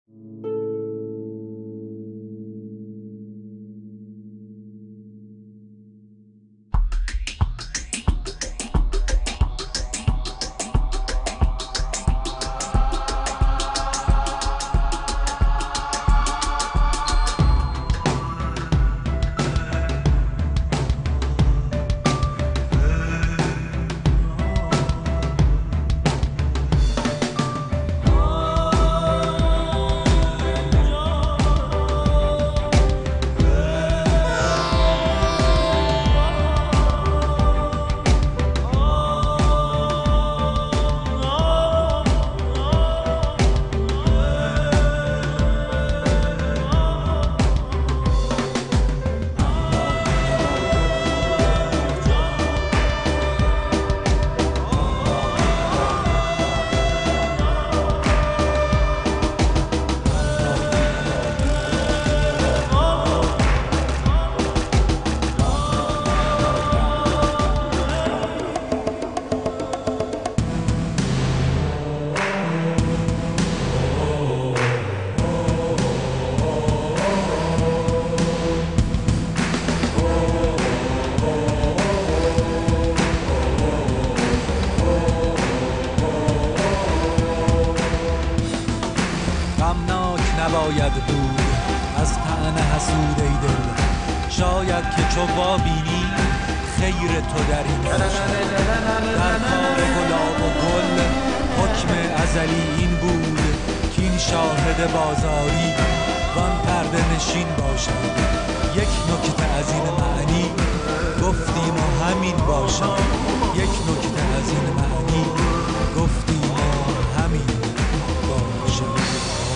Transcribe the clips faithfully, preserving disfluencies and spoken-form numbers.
نباید بود از طعن حسود ای دل، شاید که چو بینی خیر تو در این باشد. در کار گلاب و گل حکم ازلی این بود که این شاهد بازاری وان پرده نشین باشد. یک نکته از این معنی گفتیم و همین باشد، یک نکته از این معنی گفتیم و همین باشد.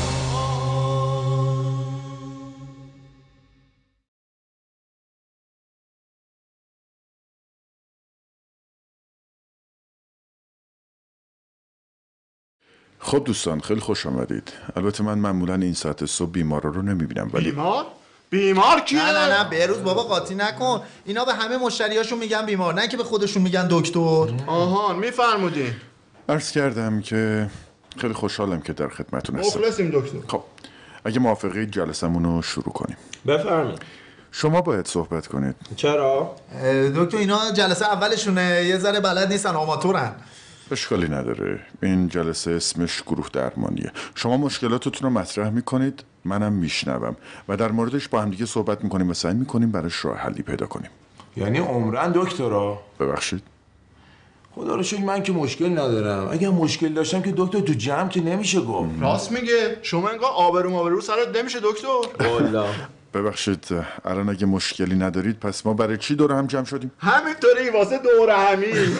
خب دوستان خیلی خوش آمدید. البته من معمولا این ساعت صبح بیمارا رو نمیبینم ولی بیمار؟ بیمار کیه؟ نه نه نه بهروز بابا قاطی نکن. اینا به همه مشتریاشون میگن بیمار، نه که به خودشون میگن دکتر. آهان میفرمودین. عرض کردم که خیلی خوشحالم که در خدمتتون هستم. مخلصیم دکتر. خب اگه موافقید جلسمون رو شروع کنیم. بفرمایید. شما باید صحبت کنید. چرا؟ دکتر اینا جلسه اولشونه، یه ذره بلد نیستن، آماتورن. اشکالی نداره. این جلسه اسمش گروه درمانیه. شما مشکلاتتون رو مطرح میکنید، منم میشنوم و در موردش با هم دیگه صحبت میکنیم و سعی میکنیم براش راه حلی پیدا کنیم. یعنی عمرن دکترا؟ ببخشید. خدا رو شکر من که مشکل ندارم. اگه مشکل داشتم که دکتر تو جمع که نمیشه گفت. راست میگه. شما انگار آبرو آبرو سرت نمیشه دکتر. والله. ببخشید الان اگه مشکلی ندارید پس ما برای چی دور هم جمع شدیم؟ همینطوری واسه دور همین.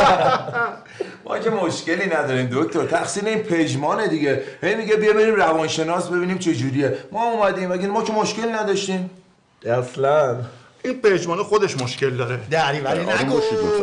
ما که مشکلی نداریم دکتر، تقصیر این پژمانه دیگه. هی میگه بیا بریم روانشناس ببینیم چه جوریه. ما اومدیم اگه ما که مشکل نداشتیم. اصلا این پژمان خودش مشکل داره. دری ولی نگو.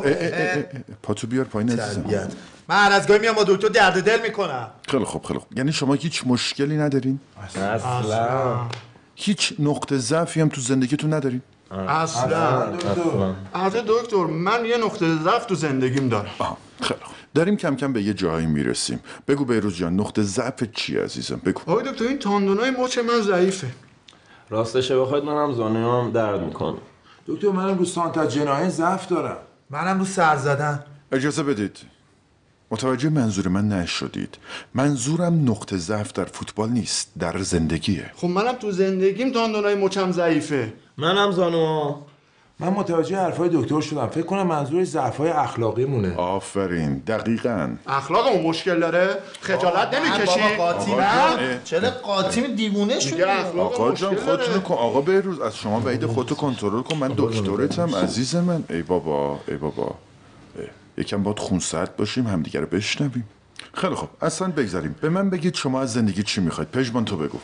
پاتو بیار پایین عزیزم. من هر از گاهی میام با دکتر درد دل میکنم. خیلی خوب خیلی خوب. یعنی شما هیچ مشکلی ندارین؟ اصلا. هیچ نقطه ضعفی هم تو زندگیتون ندارین؟ اصلا دکتر. دکتر من یه نقطه ضعف تو زندگیم دارم. آها خیلی خوب. داریم کم کم به یه جایی میرسیم. بگو بهروز جان نقطه ضعف چیه عزیزم؟ بگو. آقای دکتر این تاندونای مچ من ضعیفه. راستش بخواید منم زانوام درد میکنه. دکتر منم رو سانتا جناح ضعف دارم. منم رو سر زدن. اجازه بدید. متوجه منظور من نشدید. منظورم نقطه ضعف در فوتبال نیست، در زندگیه. خب منم تو زندگیم تاندونای مچم ضعیفه. منم زانوام. من متوجه حرفای دکتر شدم. فکر کنم منظورش ضعف‌های اخلاقی مونه. آفرین دقیقاً. اخلاقمون مشکل داره؟ خجالت نمیکشی؟ چرا قاطی دیوونه شدی؟ آقا جان خودتون کن. آقا بهروز از شما بعید خودتو کنترل کن. من دکترتم عزیز من. ای بابا ای بابا. یکم باید خونسرد باشیم همدیگه رو بشنویم. خیلی خوب اصلا بگذاریم. به من بگید شما از زندگی چی میخواید؟ پژمان تو بگو.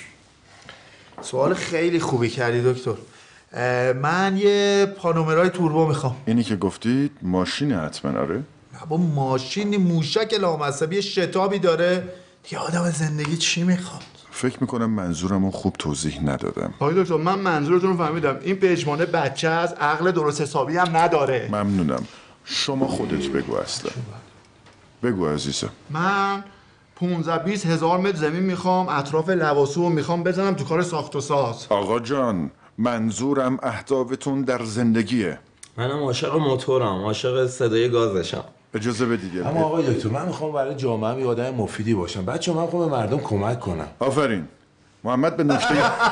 سوال خیلی خوبی کردی دکتر. من یه پانومرای توربو میخوام. اینی که گفتید ماشین حتما؟ آره با ماشین موشک لامصبی شتابی داره دیگه. آدم زندگی چی میخواد؟ فکر میکنم منظورمو خوب توضیح ندادم. آقای دکتر من منظورتون رو فهمیدم. این پژمانه بچه از عقل درست حسابی هم نداره. ممنونم. شما خودت بگو اصلا. بگو عزیزم. من پانزده بیست هزار متر زمین میخوام، اطراف لواسو رو میخوام بزنم تو کار ساخت و ساز. آقا جان منظورم اهدافتون در زندگیه. منم عاشق موتورم، عاشق صدای گازشم. اجازه بدید. اما آقای دکتر من میخوام برای جامعه‌ام یه آدم مفیدی باشم. بچه من میخوام به مردم کمک کنم. آفرین. محمد به نکته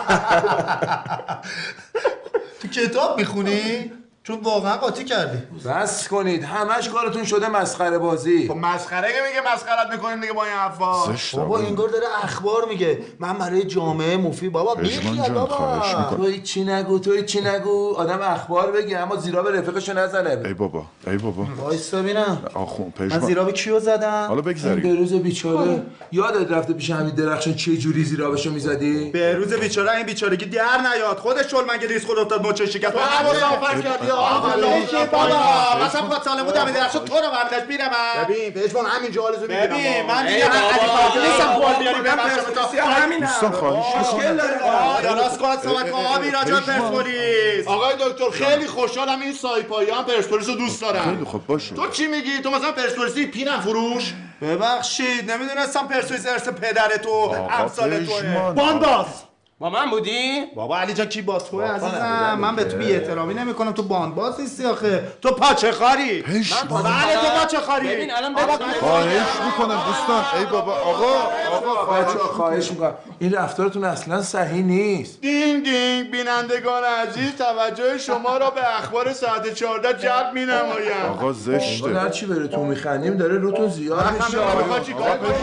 تو کتاب میخونی؟ چون واقعا قاطی کردی. بس کنید همش کارتون شده مسخره بازی. خب مسخره که میگه مسخرت میکنیم دیگه با این حرفا. بابا انگار داره اخبار میگه. من برای جامعه مفید. بابا بیخیال بابا. تو چی نگو تو چی نگو آدم اخبار بگه اما زیرا به رفیقشو نزنه. ای بابا ای بابا وایسا ببینم. آخون من پژمان زیرا به کیو زدم؟ حالا به بگذاریم. روز بیچاره یادت رفته پیش همین درخشان چه جوری زیرابشو میزدی؟ به روز بیچاره این بیچارگی در نیاد. خودش شلمنگ ریس خود افتاد مچ شکست. تو حواسم کردی آقا لوشی بابا. مثلا با سالم بودم درخشان تو رو برمی‌داشت میرم. ببین پژمان همینجا آلزو میگیرم. ببین من دیگه نیستم قول بیاری به پرسپولیس همین. دوستان خواهش مشکل داره. درست کن صحبت کن آبی راجع پرسپولیس. آقای دکتر خیلی خوشحالم این سایپایی هم پرسپولیس رو دوست دارن. خیلی خوب باشه. تو چی میگی؟ تو مثلا پرسپولیسی پینم فروش؟ ببخشید نمیدونستم پرسپولیس ارث پدر تو امثال توه. بانداز با من بودی؟ بابا علی جان کی با توه عزیزم؟ من به تو بی احترامی نمیکنم. تو باندباز نیستی آخه. تو پاچه خاری. من بله تو پاچه خاری. ببین الان خواهش میکنم دوستان. ای بابا آقا آقا بچه خواهش میکنم این رفتارتون اصلا صحیح نیست. دینگ دینگ بینندگان عزیز توجه شما را به اخبار ساعت چهارده جلب می‌نمایم. آقا زشته. هر چی بره تو میخندیم داره روتون زیاد میشه. آقا چیکار کنید؟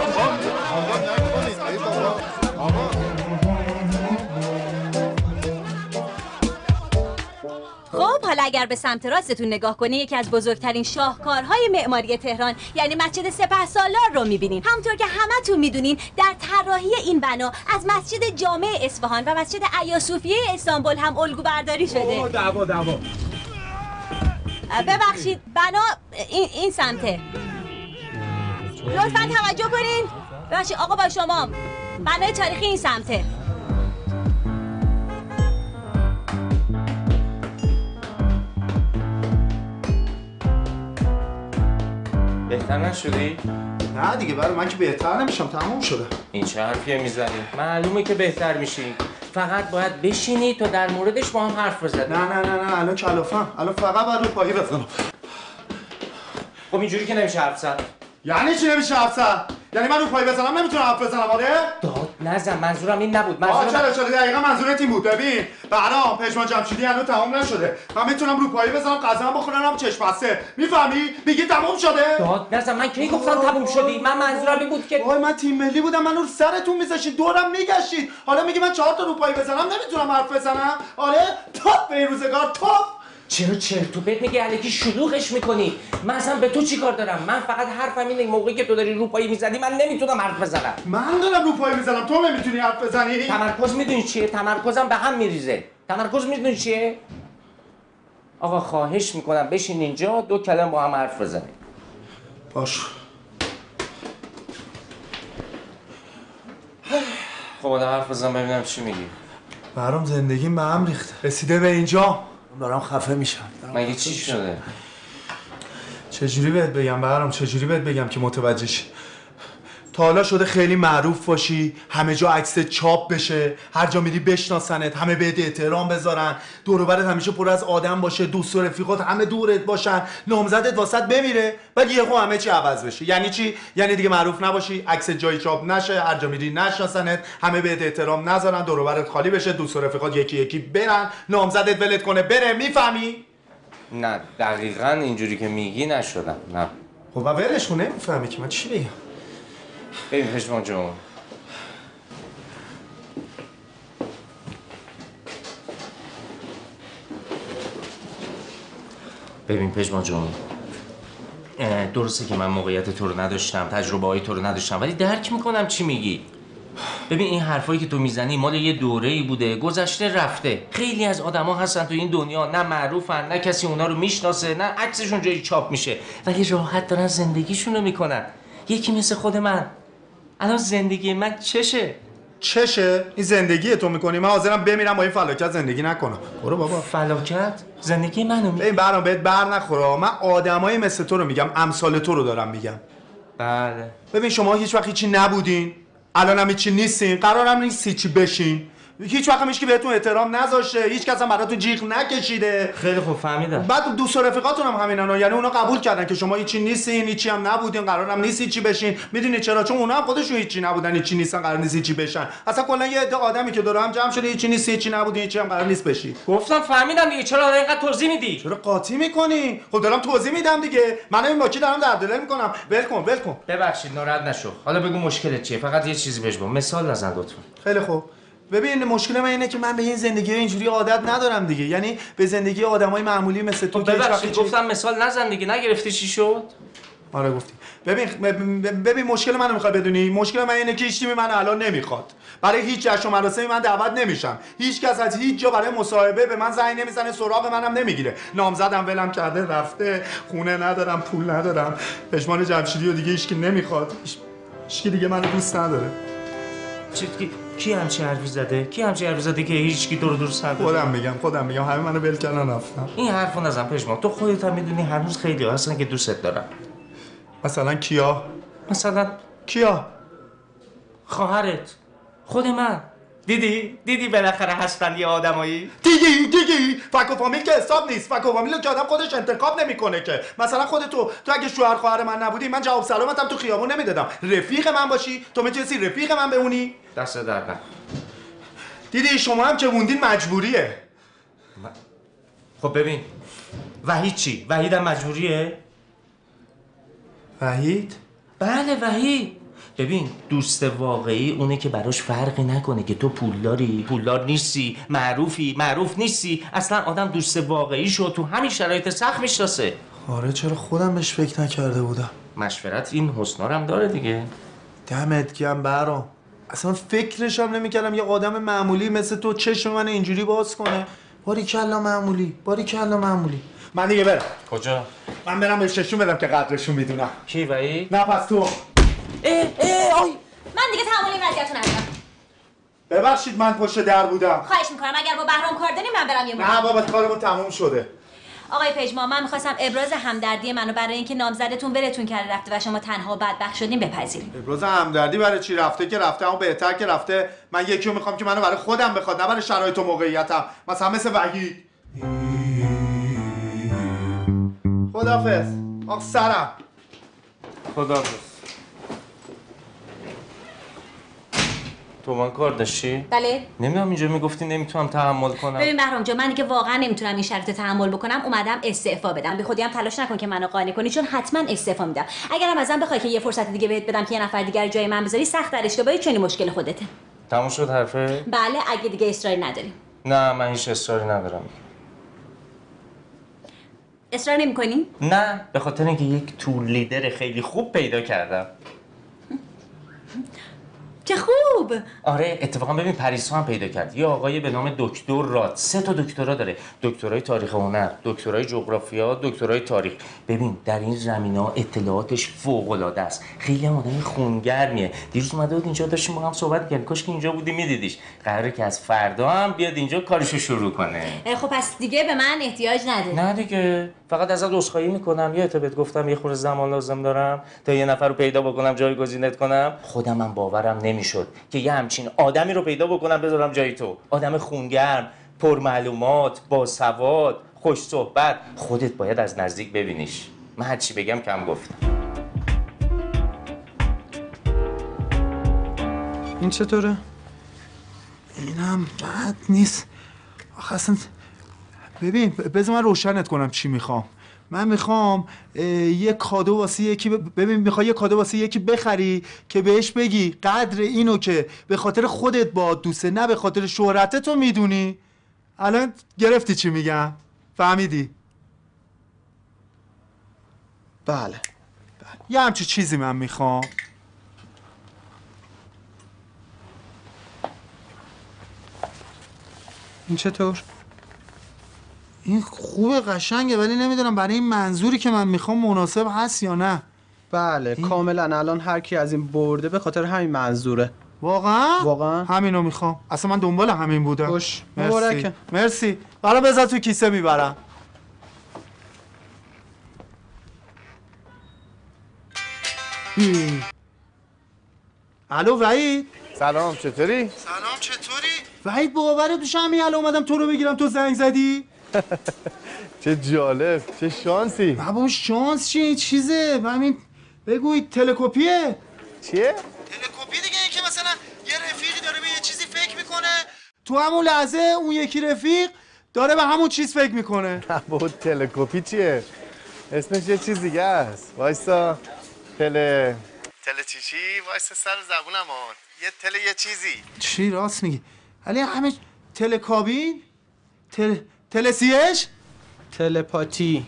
خب حالا اگر به سمت راستتون نگاه کنی یکی از بزرگترین شاهکارهای معماری تهران یعنی مسجد سپهسالار رو میبینین. همونطور که همتون میدونین در طراحی این بنا از مسجد جامع اصفهان و مسجد ایاصوفیه استانبول هم الگو برداری شده. دعوا دعوا ببخشید بنا این, این سمته. لطفاً توجه کنین. ببخشید آقا با شما بنای تاریخی این سمته. بهتر نشدی؟ نه دیگه برای من که بهتر نمیشم. تموم شده. این چه حرفیه میزنی؟ معلومه که بهتر میشی. فقط باید بشینی تا در موردش با هم حرف بزنی. نه نه نه نه الان کلافم. الان فقط باید رو پایی بزنم. خب اینجوری که نمیشه حرف زد. یعنی چی نمیشه حرف زد؟ یعنی من رو پای بزنم نمیتونم حرف بزنم آره؟ داد نزن منظورم این نبود. آه منظورم چرا چرا دقیقا منظورت این بود. ببین برام پژمان جمشیدی هنوز تمام نشده. من میتونم رو پایی بزنم غذا بخورم چشم بسته. میفهمی؟ میگی تمام شده؟ داد نزن. من کی گفتم تموم شدی؟ من منظورم این بود که وای من تیم ملی بودم. من رو سرتون میذاشید دورم میگشتید. حالا میگی من چهار تا رو پایی بزنم نمیتونم حرف بزنم؟ آره؟ تاپ به روزگار تاپ. چرا چرت و پرت میگی؟ الکی شلوغش میکنی. من اصلا به تو چیکار دارم؟ من فقط حرفم اینه موقعی که تو داری رو پایی میزنی من نمیتونم حرف بزنم. من دارم رو پایی میزنم تو نمیتونی حرف بزنی؟ تمرکز میدونی چیه؟ تمرکزم به هم میریزه. تمرکز میدونی چیه؟ آقا خواهش میکنم بشین اینجا دو کلمه با هم حرف بزنیم. باش. خب حالا حرف بزن ببینم چی میگی. برام زندگیم به هم ریخته. رسیده به اینجا دارم خفه میشم. مگه چی شده؟ چجوری بهت بگم برام؟ چجوری بهت بگم که متوجه شی؟ تا حالا شده خیلی معروف باشی، همه جا عکس چاپ بشه، هر جا میری بشناسنت، همه بهت احترام بذارن، دور و برت همیشه پر از آدم باشه، دوست و رفیقات همه دورت باشن، نامزدت واسط بمیره، بعد یهو همه چی عوض بشه. یعنی چی؟ یعنی دیگه معروف نباشی، عکس جای چاپ نشه، هر جا میری نشناسنت، همه بهت احترام نذارن، دور و برت خالی بشه، دوست و رفیقات یکی یکی برن، نامزدت ولت کنه بره. میفهمی؟ نه دقیقاً اینجوری که میگی نشدم. نه. خب ولش کن. نمیفهمی که من چی بگم. ببین پژمان جون ببین پژمان جون درسته که من موقعیت تو رو نداشتم، تجربه های تو رو نداشتم، ولی درک میکنم چی میگی. ببین این حرفایی که تو میزنی مال یه دوره‌ای بوده، گذشته رفته. خیلی از آدما هستن تو این دنیا نه معروفن، نه کسی اونا رو میشناسه، نه عکسشون جایی چاپ میشه، ولی راحت دارن زندگیشون رو میکنن. یکی مثل خود من. الان زندگی من چشه؟ چشه؟ این زندگی تو میکنی؟ من حاضرم بمیرم با این فلاکت زندگی نکنم. برو بابا. فلاکت؟ زندگی منو میگی؟ ببین برام بهت بر نخوره. من آدمای مثل تو رو میگم، امثال تو رو دارم میگم. بله. ببین شما هیچ وقت هیچی نبودین، الان هم هیچی نیستین، قرارم نیست هیچی بشین. هیچ وقت هم هیچ کی بهتون احترام نذاشته، هیچ کس هم براتون جیغ نکشیده. خیلی خوب فهمیدم. بعد دوست و رفیقاتون هم همینن، یعنی اونا قبول کردن که شما هیچی نیستین، هیچی هم نبودین، قرارم نیست هیچی بشین. میدونی چرا؟ چون اونا هم خودشون هیچی نبودن، هیچی نیستن، قرار نیست هیچی بشن. اصلا کلا یه عده آدمی که دور هم جمع شده هیچی نیست، هیچی نبودین، هیچی هم قرار نیست بشی. گفتم فهمیدم دیگه، چرا اینقدر توضیح میدی؟ چرا قاطی میکنی؟ خب دارم توضیح میدم دیگه. من این باکی دارم درددل میکنم. ول کن ول کن. ببخشید ناراحت نشو. حالا بگو مشکلت چیه؟ فقط یه چیزی بهش بگو. مثال نزن لطفا. خیلی خوب. ببین مشکل من اینه که من به این زندگی اینجوری عادت ندارم دیگه، یعنی به زندگی آدمای معمولی مثل تو که ببخشید گفتم مثال نزن دیگه، نگرفتی چی شد؟ آره گفتی. ببین ببین مشکل منو میخوای بدونی؟ مشکل من اینه که هیچ تیمی من الان نمیخواد. برای هیچ جشن و مراسمی من دعوت نمیشم. هیچ کس از هیچ جا برای مصاحبه به من زنگ نمیزنه، سراغ منم نمیگیره. نامزدم ولم کرده رفته، خونه ندارم، پول ندارم. پشمان جمشیدی و دیگه هیچکی نمیخواد. هیچ کی دیگه منو دوست نداره. چی کی همچین حرفی زده؟ کی همچین حرفی زده که هیچکی تو رو دوست نداره؟ خودم میگم خودم میگم همه منو ول کردن رفتن. این حرفو نزن پشمان. تو خودت هم میدونی هنوز خیلی هستن که دوستت دارن. مثلا کیا؟ مثلا کیا؟ خواهرت، خود من. دیدی؟ دیدی بالاخره هستن یه آدمایی؟ دیدی دیدی فک و فامیل که حساب نیست. فک و فامیل که آدم خودش انتخاب نمیکنه که. مثلا خودت تو تو اگه شوهر خواهر من نبودی من جواب سلامتم تو خیابون نمیدادم. رفیق من باشی تو میتونستی رفیق من بمونی. دست در نکن. دیدی شما هم که موندین مجبوریه. م... خب ببین وحید چی؟ وحید هم مجبوریه؟ وحید؟ بله وحید. ببین دوست واقعی اونه که براش فرقی نکنه که تو پولداری، پولدار نیستی، معروفی، معروف نیستی. اصلا آدم دوست واقعی شو تو همین شرایط سخت میشناسه. آره چرا خودم بهش فکر نکرده بودم. مشورت این حسنا هم داره دیگه. دمت گرم برام. اصلا فکرش هم نمیکردم یه آدم معمولی مثل تو چشم من اینجوری باز کنه. باریکلا معمولی، باریکلا معمولی. من دیگه برم. کجا؟ من برم بهش نشون بدم که قدرشون میدونم. کی وحید؟ نه پس تو. اه اه آی من دیگه تحمل این وضعیتو ندارم. ببخشید من پشت در بودم. خواهش میکنم اگر با بهرام کار داریم من برم یه موقع. نه بابا کارمون تموم شده. آقای پژمان من میخواستم ابراز همدردی منو برای اینکه نامزدتون ولتون کرده رفته و شما تنها و بدبخت شدین بپذیرید. ابراز همدردی برای چی؟ رفته که رفته، اما بهتر که رفته. من یکی رو میخوام که منو برای خودم بخواد نه برای شرایط و موقعیتم. مثلا مثل وحید. خدافظ. آخ سرم. خدافظ. تو من کار داشتی؟ بله. نمیدونم اینجا میگفتی نمیتونم تحمل کنم. ببین بهرام جان من دیگه واقعا نمیتونم این شرایط تحمل بکنم. اومدم استعفا بدم. به خودی هم تلاش نکن که منو قانع کنی چون حتما استعفا میدم. اگرم ازم بخوای که یه فرصت دیگه بهت بدم که یه نفر دیگر جای من بذاری سخت در اشتباهی چون مشکل خودته. تموم شد حرفه؟ بله اگه دیگه اصراری نداری. نه من هیچ اصراری ندارم. اصرار نمی‌کنی؟ نه به خاطر اینکه یک تور لیدر خیلی خوب پیدا کردم. چه خوب. آره اتفاقا ببین پریسا هم پیدا کرد. یه آقای به نام دکتر راد سه تا دکترا داره. دکترای تاریخ هنر، دکترای جغرافیا، دکترای تاریخ. ببین در این زمینه‌ها اطلاعاتش فوق‌العاده است. خیلی هم آدم خونگرمیه. دیروز اومده بود اینجا داشتیم با هم صحبت کردیم. کاش که اینجا بودی میدیدیش. قراره که از فردا هم بیاد اینجا کارشو شروع کنه. خب پس دیگه به من احتیاج نداری. نه دیگه فقط ازت عذرخواهی میکنم. یه بهت گفتم یه خورده زمان لازم دارم تا یه نفر رو پیدا بکنم جایگزینت کنم. خودم هم باورم نمیشد که یه همچین آدمی رو پیدا بکنم بذارم جای تو. آدم خونگرم، پرمعلومات، باسواد، خوش صحبت. خودت باید از نزدیک ببینیش. من هر چی بگم کم گفتم. این چطوره؟ اینم بد نیست. آخه اصلا ببین بذار من روشنت کنم چی میخوام. من میخوام یه کادو واسه یکی ببین میخوای یه کادو واسه یکی بخری که بهش بگی قدر اینو که به خاطر خودت با دوسته نه به خاطر شهرتت تو میدونی. الان گرفتی چی میگم؟ فهمیدی؟ بله بله یه همچین چیزی من میخوام. این چطور؟ این خوبه قشنگه ولی نمیدونم برای این منظوری که من میخوام مناسب هست یا نه. بله این... کاملا الان هر کی از این برده به خاطر همین منظوره. واقعا؟ واقعا همینو میخوام. اصلا من دنبال همین بودم. خوش مبارکه. مرسی. حالا بذار تو کیسه میبرم. الو وحید. سلام چطوری؟ سلام چطوری؟ وحید باورت میشه همین الان اومدم تو رو بگیرم تو زنگ زدی؟ چه جالب، چه شانسی. بابا شانس چیه این چیزه؟ همین بگوی تلکوپیه. چیه؟ تلکوپی دیگه این که مثلا یه رفیقی داره به یه چیزی فکر میکنه تو همون لحظه اون یکی رفیق داره به همون چیز فکر میکنه. بابا تلکوپی چیه؟ اسمش یه چیز دیگه است. وایسا تله تله چی چی؟ وایسا سر زبونم ها. یه تله یه چیزی. چی راست میگی؟ ولی همه تلکابین؟ تل تلسیش؟ تلپاتی.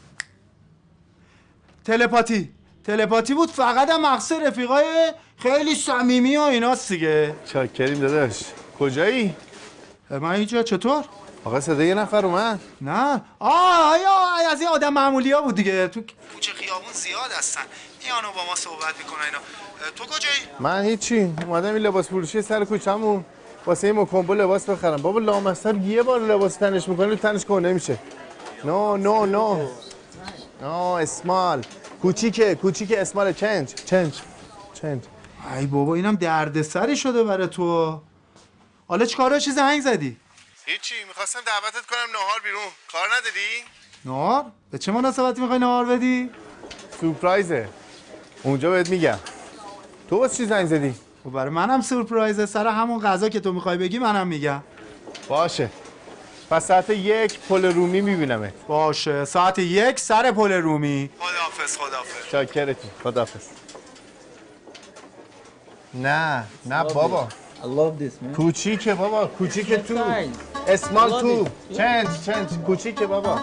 تلپاتی. تلپاتی بود فقط هم مقصد رفیقای خیلی صمیمی و ایناست دیگه. چاکریم داداش. کجایی؟ من اینجا. چطور؟ آقا صدا یه نفر اومد. نه. آه آیا از این آدم معمولی ها بود دیگه. تو کوچه خیابون زیاد هستن. میانو با ما صحبت میکنن اینا. تو کجایی؟ من هیچی. اومدم این لباس فروشی سر کوچه‌مون واسه این مکمبو لباس بخرم. بابا لامصب یه بار لباس تنش میکنه تنش کنه نمیشه. نو نو نو. نو اسمال. کوچیکه کوچیکه اسمال چنج چنج چنج. ای بابا اینم دردسری شده برای تو. حالا چیکارا چیز زنگ زدی؟ هیچی میخواستم دعوتت کنم نهار بیرون. کار نداری؟ نهار؟ به چه مناسبتی میخوای نهار بدی؟ سورپرایزه. اونجا بهت میگم. تو واسه چی زنگ زدی؟ و برای منم سورپرایزه. سر همون غذا که تو میخوای بگی منم میگم. باشه. پس ساعت یک پل رومی میبینمت. باشه ساعت یک سر پل رومی. خداحافظ خداحافظ. شاکرتی. خداحافظ. نه نه بابا. I love this man. کوچیکه بابا کوچیکه تو. اسمال تو. چنج چنج کوچیکه بابا.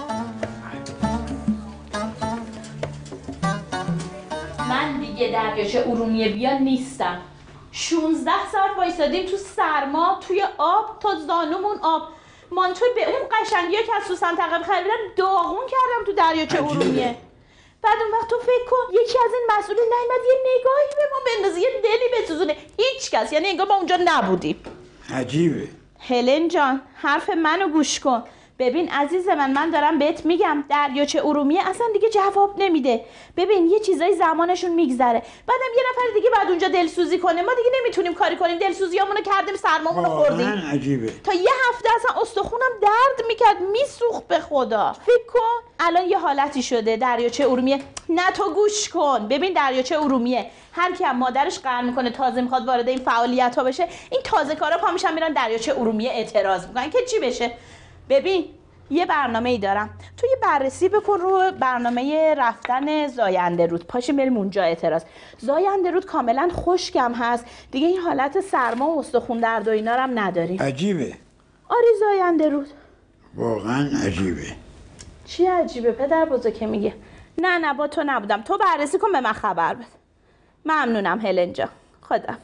من دیگه دریاچه ارومیه بیا نیستم. شانزده ساعت وایسادیم تو سرما توی آب تا زانومون آب. مانتوی به اون قشنگی که از سوسن تقب خریدم داغون کردم تو دریاچه ارومیه. بعد اون وقت تو فکر کن یکی از این مسئول نیامد یه نگاهی به ما بندازه یه دلی بسوزونه. هیچ کس یعنی انگار ما اونجا نبودیم. عجیبه. هلن جان حرف منو گوش کن. ببین عزیز من من دارم بهت میگم دریاچه ارومیه اصلا دیگه جواب نمیده. ببین یه چیزای زمانشون میگذره. بعدم یه نفر دیگه بعد اونجا دلسوزی کنه. ما دیگه نمیتونیم کاری کنیم. دلسوزیامونو کردیم سرمامونو خوردیم. واقعا عجیبه. تا یه هفته اصلا استخونم درد میکرد میسوخت به خدا. فکر کن الان یه حالتی شده دریاچه ارومیه. نه تو گوش کن. ببین دریاچه ارومیه هر کی هم مادرش قهر میکنه تازه میخواد وارد این فعالیت ها بشه این تازه کارا پا میشن میرن دریاچه ارومیه اعتراض میکنن که چی بشه. ببین یه برنامه ای دارم تو یه بررسی بکن رو برنامه رفتن زاینده رود. پاشیم بریم اونجا اعتراض. زاینده رود کاملا خشکم هست دیگه این حالت سرما و استخون درد و اینا رو هم نداریم. عجیبه. آره زاینده رود واقعا عجیبه. چی عجیبه پدر بزرگ که میگه؟ نه نه با تو نبودم. تو بررسی کن به من خبر بده. ممنونم هلن جان. خدا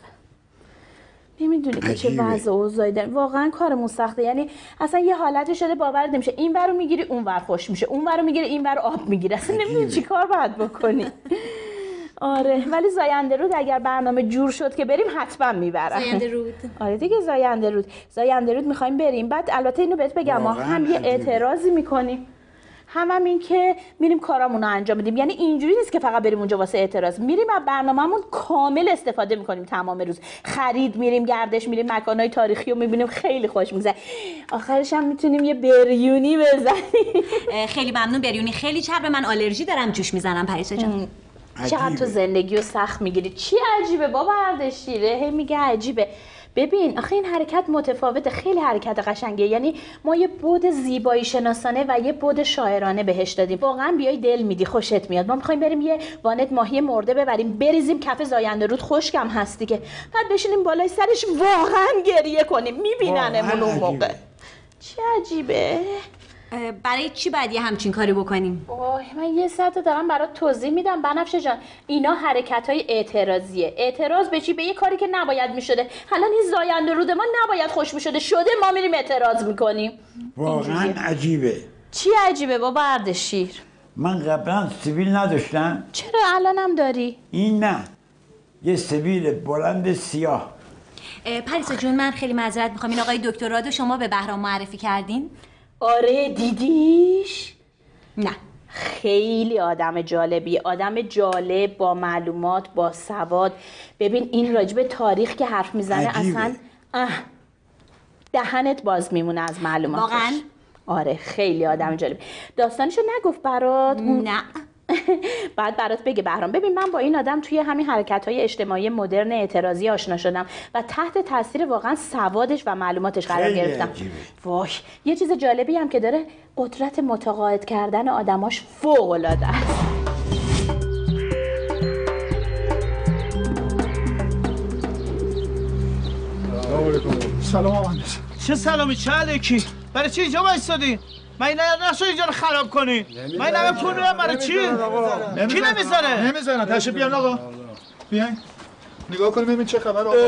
نمیدونی که چه وضع و اوضاعی داریم. واقعا کارمون سخته. یعنی اصلا یه حالتی شده باورت نمیشه این ورو میگیری اون ور خوش میشه اون ورو میگیری این ور آب میگیره. اصلا نمیدونی چی کار باید بکنی. آره ولی زاینده رود اگر برنامه جور شد که بریم حتما میبرم. زاینده رود. آره دیگه زاینده رود. زاینده رود میخوایم بریم. بعد البته اینو بهت بگم ما هم یه اعتراضی میکنیم هم هم این که میریم کارامون رو انجام بدیم. یعنی اینجوری نیست که فقط بریم اونجا واسه اعتراض. میریم از برنامه‌مون کامل استفاده میکنیم تمام روز. خرید میریم گردش میریم مکان‌های تاریخی رو میبینیم خیلی خوش میگذره. آخرش هم میتونیم یه بریونی بزنیم. خیلی ممنون. بریونی خیلی چرب من آلرژی دارم جوش میزنم پریسا جان. چقدر تو زندگی رو سخت میگیری. چی عجیبه بابا اردشیره هی میگه عجیبه. ببین آخه این حرکت متفاوته. خیلی حرکت قشنگه. یعنی ما یه بعد زیبایی شناسانه و یه بعد شاعرانه بهش دادیم. واقعا بیای دل میدی خوشت میاد. ما میخوایم بریم یه وانت ماهی مرده ببریم بریزیم کف زاینده رود. خشکم هست دیگه. بعد بشینیم بالای سرش واقعا گریه کنیم. میبیننمون اون موقع. چی عجیبه. برای چی باید یه همچین کاری بکنیم؟ وای من یه ساعت دارم برات توضیح میدم بنفشه جان. اینا حرکت‌های اعتراضیه. اعتراض به چی؟ به یه کاری که نباید میشده. حالا این زاینده رود ما نباید خوش میشده شده ما میریم اعتراض میکنیم. واقعا عجیبه. چی عجیبه بابا اردشیر؟ من قبلا سیبیل نداشتم. چرا الانم داری؟ این نه یه سیبیل بلند سیاه. پریسا جون من خیلی معذرت میخوام این آقای دکتر رادو شما به بهرام معرفی کردین؟ آره دیدیش؟ نه خیلی آدم جالبی، آدم جالب با معلومات، با سواد. ببین این راجب تاریخ که حرف میزنه اصلا اه دهنت باز میمونه از معلوماتش. واقعا؟ آره خیلی آدم جالبی. داستانشو نگفت برات؟ نه. بعد برات بگه بهرام. ببین من با این آدم توی همین حرکت‌های اجتماعی مدرن اعتراضی آشنا شدم و تحت تاثیر واقعا سوادش و معلوماتش قرار گرفتم. وای یه چیز جالبی هم که داره، قدرت متقاعد کردن آدماش فوق‌العاده است. سلام آقا. چه سلامی چه علیکی؟ برای چی اینجا وایسادی؟ من این نشو اینجا رو خراب کنی. من این همه پول میرم برای چی؟ کی نمیذاره؟ نمیذارن. تشریف بیارن آقا. بیاین. نگاه کنیم ببین چه خبر آقا.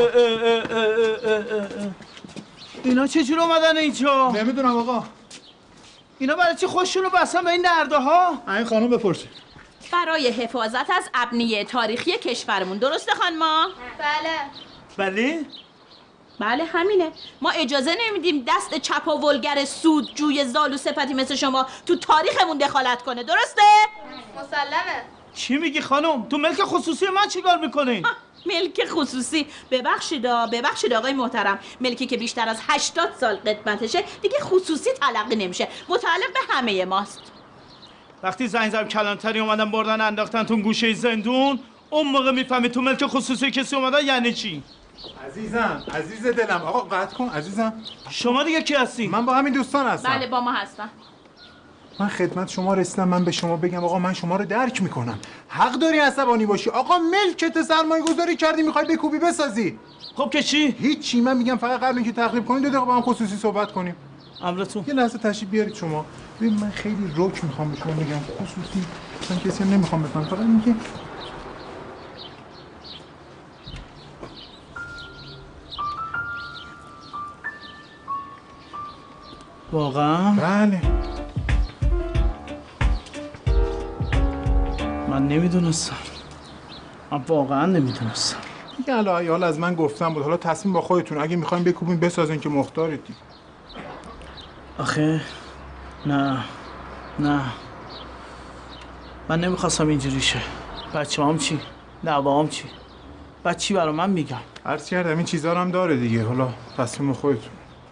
اینا چه جور اومدن اینجا؟ نمیدونم آقا. اینا برای چی خوششون رو بستن به این نرده ها؟ این خانم بپرسید. برای حفاظت از ابنیه تاریخی کشورمون. درسته خانما؟ بله. بله؟ بله همینه. ما اجازه نمیدیم دست چپ و ولگر سود جوی زالو سپتی مثل شما تو تاریخمون دخالت کنه. درسته؟ مسلمه. چی میگی خانم؟ تو ملک خصوصی من چیکار میکنین؟ ملک خصوصی؟ ببخشید ببخشید آقای محترم، ملکی که بیشتر از هشتاد سال قدمتشه دیگه خصوصی تلقی نمیشه، متعلق به همه ماست. وقتی زنگ زدم کلانتری اومدن بردن انداختن تو گوشه زندون، اون موقع میفهمی تو ملک خصوصی کسی اومدن یعنی چی؟ عزیزم، عزیز دلم، آقا قطع کن عزیزم. شما دیگه کی هستی؟ من با همین دوستان هستم. بله با ما هستم. من خدمت شما رسیدم، من به شما بگم آقا من شما رو درک میکنم. حق داری عصبانی باشی. آقا ملکت سرمایه گذاری کردی میخوای بکوبی بسازی. خب که چی؟ هیچ چی. من میگم فقط قبل اینکه تخریب کنید دو دقیقه با هم خصوصی صحبت کنیم. امرتون. یه لحظه تشریف بیارید شما. ببین من خیلی رک میخوام به شما بگم خصوصی. من کسی نمیخوام بفهم، فقط اینکه واقعا؟ بله. من نمیدونستم. من واقعا نمیدونستم. دیگه الهی حالا از من گفتم بود، حالا تصمیم با خودتون. اگه میخواین بکوبین بسازین که مختارید دیگه. آخه نه نه من نمیخواستم اینجوری شه. بچه هم چی؟ دعوا هم چی؟ بعد چی برای من میگن؟ عرض کردم این چیزا رو هم داره دیگه، حالا تصمیم خودتون.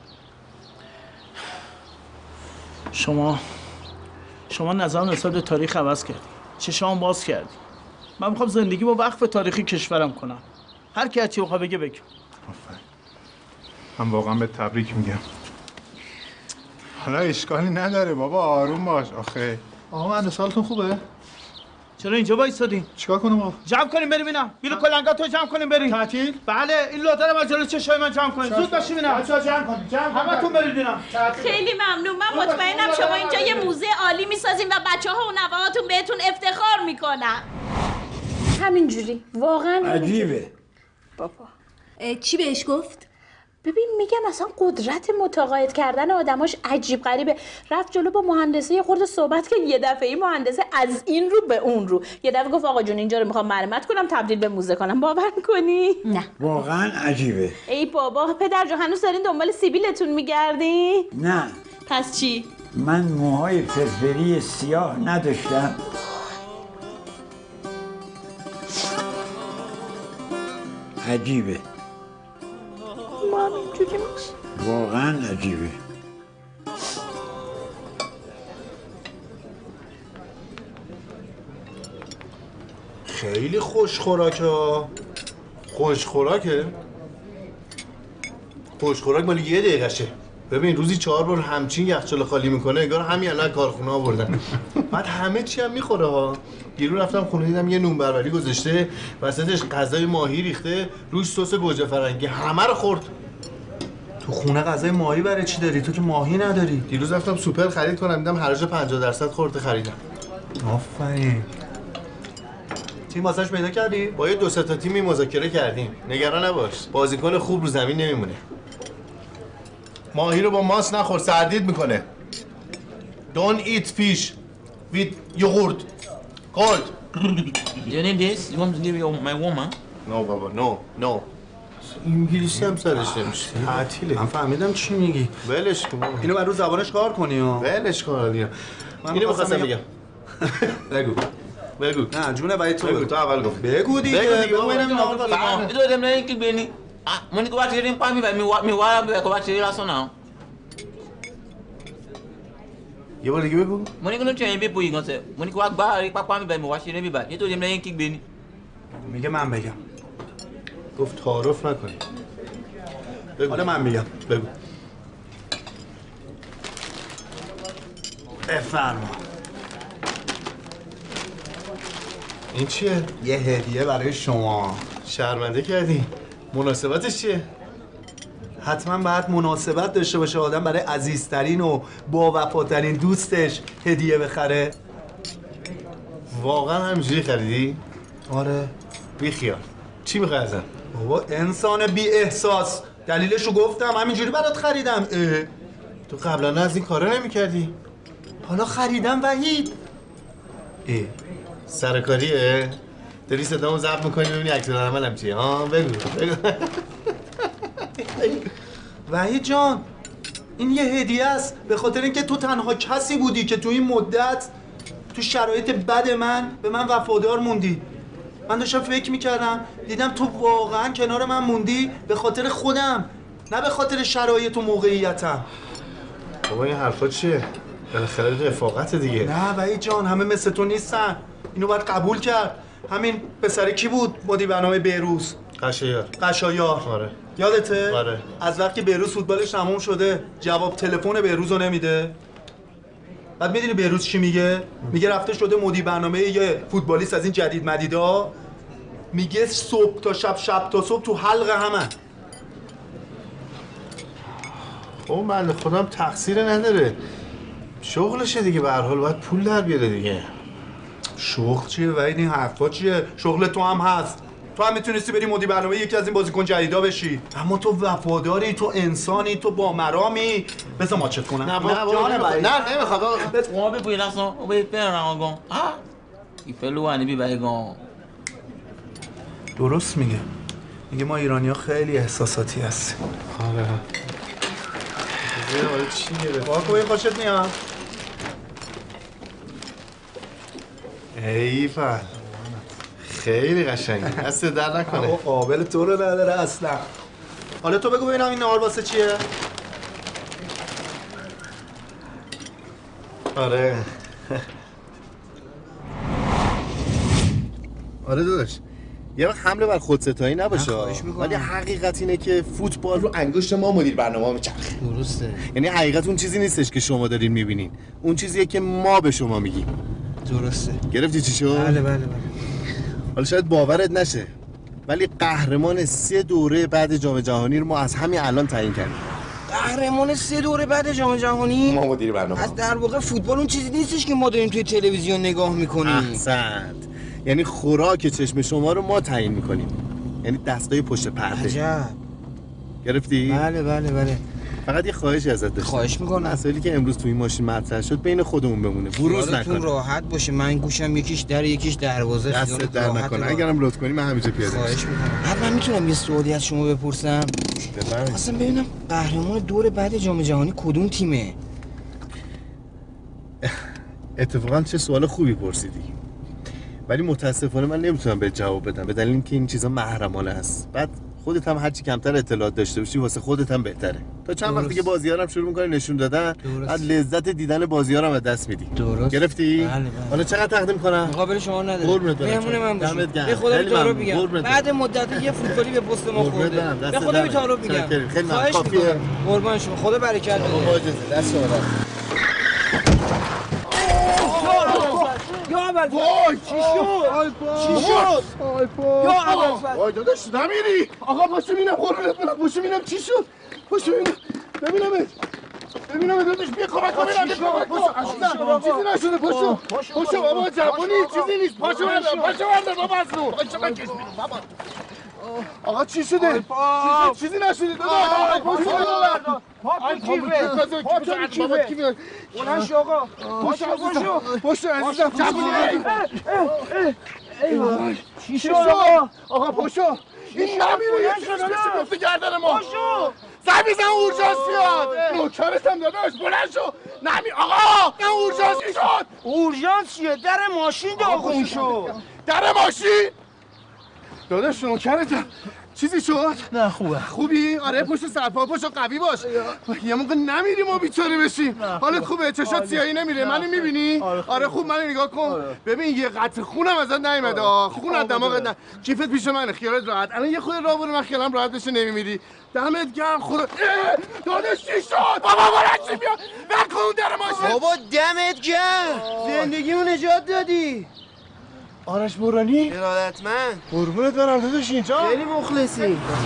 شما شما نظرم نسبت به تاریخ عوض کردی، چشام باز کردی. من میخوام زندگی با وقف تاریخی کشورم کنم. هر کی چی بخواد بگه بگه. آفرین. من واقعا به تبریک میگم. حالا اشکالی نداره بابا، آروم باش. آخه آقا من سالتون خوبه؟ چرا اینجا وایسادین؟ چیکار کنم آقا؟ جمع کنیم بریم ببینم. بیلو کلنگاتو جمع کنیم بریم. تعطیل؟ بله این لوتر ما جلوی چشای من جمع کنیم. زود باشیم ببینم. بچه‌ها جمع کنید. جمع کنید. همتون برید ببینم. خیلی ممنون. من مطمئنم شما اینجا یه موزه عالی میسازین و بچه‌ها و نوه‌هاتون بهتون افتخار میکنن. همینجوری. واقعا عجیبه. بابا چی بهش گفت؟ ببین میگم اصلا قدرت متقاعد کردن آدماش عجیب غریبه. رفت جلو با مهندسه یه خورده صحبت که یه دفعه مهندسه از این رو به اون رو یه دفعه گفت آقا جون اینجا رو میخوام مرمت کنم تبدیل به موزه کنم. باور میکنی؟ نه واقعا عجیبه. ای بابا پدر جون هنوز دارین دنبال سیبیلتون میگردی؟ نه. پس چی؟ من موهای فرفری سیاه نداشتم. عجیبه. ما هم اینجوری میشه. واقعا عجیبه. خیلی خوش خوراکه. خوش خوراکه؟ خوش خوراک مال یه دقیقشه. ببین روزی چهار بار همچین یخچال خالی میکنه انگار همین الان کارخونه آوردن. بعد همه چی هم میخوره ها. دیرو رفتم خونه دیدم یه نون بربری گذاشته وسطش غذای ماهی ریخته روش سس گوجه فرنگی همه رو خورد. تو خونه غذای ماهی برای چی داری؟ تو که ماهی نداری. دیروز رفتم سوپر خرید کنم دیدم حراج پنجاه درصد خورده خریدم. آفرین. تیم واسش پیدا کردی؟ با یه دو سه تا تیمی مذاکره کردیم. نگران نباش. بازیکن خوب رو زمین نمیمونه. ماهی رو با ماست نخور سردید میکنه. Don't eat fish with yogurt. Cold. You need this? You want to give you my woman? No بابا no no. انگلیسی هم سرش نمیشه. تعطیله. من فهمیدم چی میگی. ولش کن. اینو بر رو زبانش کار کنی ها. ولش کن دیگه. اینو می‌خواستم بگم. بگو بگو نه جونه وحید تو بگو تو اول گفت بگو دیگه بگو دیگه بگو ببینم آقا ناقص Itu dia melayan ki beni. Ah, moni ko bachi rin pa mi ba mi wa mi wa ba ko bachi rin aso na. یه بار دیگه بگو Moni ko no chen be puyi gan se. Moni ko wa gba ri pa pa mi ba mi wa shi rin mi ba. Itu dia melayan ki beni. میگه من بگم گفت تعارف نکنی حالا من میگم بگو بفرما این چیه؟ یه هدیه برای شما شرمنده کردی مناسبتش چیه؟ حتما باید مناسبت داشته باشه آدم برای عزیزترین و با وفاترین دوستش هدیه بخره. واقعا همینجوری خریدی؟ آره. بی خیال چی میخوای ازم؟ بابا انسان بی احساس دلیلشو گفتم همینجوری برات خریدم. اه. تو قبلا از این کارا نمیکردی؟ حالا خریدم وحید. اه سرکاریه؟ داری صدامو ضبط میکنی ببینی عکس العملم چیه ها؟ بگو بگو وحید جان این یه هدیه است به خاطر اینکه تو تنها کسی بودی که تو این مدت تو شرایط بد من به من وفادار موندی. من داشتم فکر میکردم دیدم تو واقعا کنار من موندی به خاطر خودم نه به خاطر شرایط و موقعیتم. بابا این حرفا چیه؟ بالاخره رفاقت دیگه. نه وحید جان همه مثل تو نیستن. اینو باید قبول کرد. همین پسر کی بود مدیر برنامه بهروز؟ قشایار. قشایار. آره. یادته؟ آره. از وقتی بهروز فوتبالش تموم شده جواب تلفن بهروز رو نمیده. بعد میدونی بهروز چی میگه؟ میگه رفته شده مدیر برنامه یه فوتبالیست از این جدید مدیدا. میگه صبح تا شب شب تا صبح تو حلقه همه. خب من خودم تقصیر نداره. شغلشه دیگه به هر حال باید پول در بیاره دیگه. شغل چیه وحید این حرفا چیه؟ شغل تو هم هست. تو هم میتونستی بری مدیر برنامه یکی از این بازیکن جدیدا بشی. اما تو وفاداری، تو انسانی، تو با مرامی. بذار ماچت کنم. نه بابا نه نمیخواد. Uma be puyi lasan, o be pe ran gan. Ah. Ifelu wa ni bi ba gan. درست میگه. میگه ما ایرانی‌ها خیلی احساساتی هستیم. آره. حالا چیه؟ واقعا خوشت میاد؟ ایفا خیلی قشنگه. دست در نکنه. قابل تو رو نداره اصلا. حالا تو بگو ببینم این نهار واسه چیه؟ آره. آره داداش. یه وقت حمله بر خودستایی نباشه. ولی حقیقت اینه که فوتبال رو انگشت ما مدیر برنامه میچرخه. درسته. یعنی حقیقت اون چیزی نیستش که شما دارین میبینین. اون چیزیه که ما به شما میگیم. درسته. گرفتی چی شد؟ بله بله بله. حالا شاید باورت نشه ولی قهرمان سه دوره بعد جام جهانی رو ما از همین الان تعیین کردیم. قهرمان سه دوره بعد جام جهانی؟ ما مدیر برنامه. از در واقع فوتبال اون چیزی نیستش که ما داریم توی تلویزیون نگاه میکنیم. احسنت. یعنی خوراک چشم شما رو ما تعیین میکنیم. یعنی دستای پشت پرده. عجب. گرفتی؟ بله بله بله. فقط یه خواهشی ازت داشتم. خواهش میکنم. مسائلی که امروز تو این ماشین مطرح شد بین خودمون بمونه. بروز نکنه. راحت باشه. من گوشم یکیش در یکیش دروازه. دست در نکنه. اگرم لطف کنی من همینجا پیاده میشم. خواهش میکنم. بعد من میتونم یه سوالی از شما بپرسم؟ بفرمایید. اصلا ببینم قهرمان دور بعد جام جهانی کدوم تیمه؟ اتفاقا چه سوال خوبی پرسیدی. ولی متاسفانه من نمیتونم به جواب بدم به دلیل اینکه این چیزا محرمانه است. بعد خودت هم هرچی کمتر اطلاعات داشته باشی واسه خودت هم بهتره. تا چند وقتی که بازی‌ها رو شروع می‌کنی نشون دادن، بعد لذت دیدن بازی‌ها رو از دست میدی. درست. گرفتی؟ بله بله. حالا چقدر تقدیم کنم؟ مقابل شما نداره. قربونت برم. مهمون من باشید. دمت گرم. به خدا خیلی تعارف ممنون. میگم. قربونت بعد برم. مدت یه فوتبالی به پست ما قربونت خورده. برم. به دست خدا در بی تعارف نکنه. میگم. خیلی خیلی ممنون. خواهش کافیه. می‌کنم. قربان شما. خدا برکت بده. بابا اجازه دست شما. یا اول وای چی شد؟ چی شد؟ یا اول وای داداش نمیری. آقا پاشو ببینم قربونت برم. پاشو ببینم چی شد؟ پاشو ببینم. ببینمت. ببینم داداش بیا کمک کن ببینم. کمک کن. چیزی نشده پاشو. پاشو بابا جوونی چیزی نیست. پاشو بردار. پاشو بردار بابا اصلو. پاشو بکش بیرون بابا. آقا چی شده؟ چیزی چیزی نشده داداش. پاشو بردار. پاک کیفه. پاک کیفه. بلند شو آقا. پاشو پاشو. پاشو عزیزم جوونی. ای وای چی شد آقا؟ آقا پاشو. این نمیره. یه چیزی گفته گردن ما. پاشو. زنگ نمیزن اورژانس بیاد. نوکرتم داداش بلند شو. نمی آقا نه اورژانس شد. اورژانس چیه؟ در ماشین داغون شد. در ماشین؟ داداش نوکرتم. چیزی شد؟ نه خوبه. خوبی؟ آره پشت سرپا باش و قوی باش. یه موقع نمیریم و بیچاره بشیم. حالت خوبه؟ چشات سیاهی نمیره. منو میبینی؟ آره خوب منو نگاه کن. ببین یه قطره خونم ازت نیومده. خون از دماغت نه. کیفت پیش منه خیالت راحت. الان یه خود راه برو من خیالم راحت بشه نمیمیری. دمت گرم خدا. داداش چی شد؟ بابا بلند چی بیا؟ ول کن در ماشین. بابا دمت گرم. زندگیمو نجات دادی. آرش برانی؟ ارادتمند. قربونت برم داداش اینجا. خیلی مخلصی.